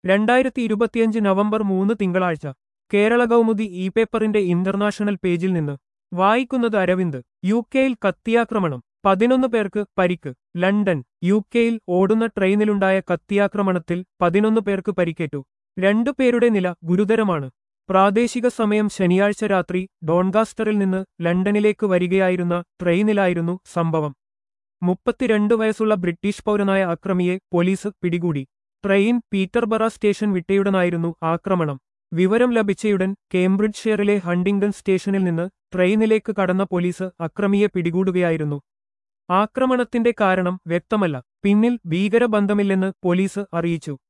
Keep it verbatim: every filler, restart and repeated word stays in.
രണ്ടായിരത്തി ഇരുപത്തിയഞ്ച് നവംബർ മൂന്ന് തിങ്കളാഴ്ച കേരള കൗമുദി ഇ പേപ്പറിന്റെ ഇന്റർനാഷണൽ പേജിൽ നിന്ന് വായിക്കുന്നത് അരവിന്ദ്. യു കെയിൽ കത്തിയാക്രമണം, പതിനൊന്ന് പേർക്ക് പരിക്ക്. ലണ്ടൻ. യു കെയിൽ ഓടുന്ന ട്രെയിനിലുണ്ടായ കത്തിയാക്രമണത്തിൽ പതിനൊന്ന് പേർക്ക് പരിക്കേറ്റു. രണ്ടു പേരുടെ നില ഗുരുതരമാണ്. പ്രാദേശിക സമയം ശനിയാഴ്ച രാത്രി ഡോൺകാസ്റ്ററിൽ നിന്ന് ലണ്ടനിലേക്ക് വരികയായിരുന്ന ട്രെയിനിലായിരുന്നു സംഭവം. മുപ്പത്തിരണ്ട് വയസ്സുള്ള ബ്രിട്ടീഷ് പൗരനായ അക്രമിയെ പോലീസ് പിടികൂടി. ട്രെയിൻ പീറ്റർബറ സ്റ്റേഷൻ വിട്ടയുടനായിരുന്നു ആക്രമണം. വിവരം ലഭിച്ചയുടൻ കേംബ്രിഡ്ജ്ഷെയറിലെ ഹണ്ടിംഗ്ടൺ സ്റ്റേഷനിൽ നിന്ന് ട്രെയിനിലേക്ക് കടന്ന പോലീസ് അക്രമിയെ പിടികൂടുകയായിരുന്നു. ആക്രമണത്തിന്റെ കാരണം വ്യക്തമല്ല. പിന്നിൽ ഭീകരബന്ധമില്ലെന്ന് പോലീസ് അറിയിച്ചു.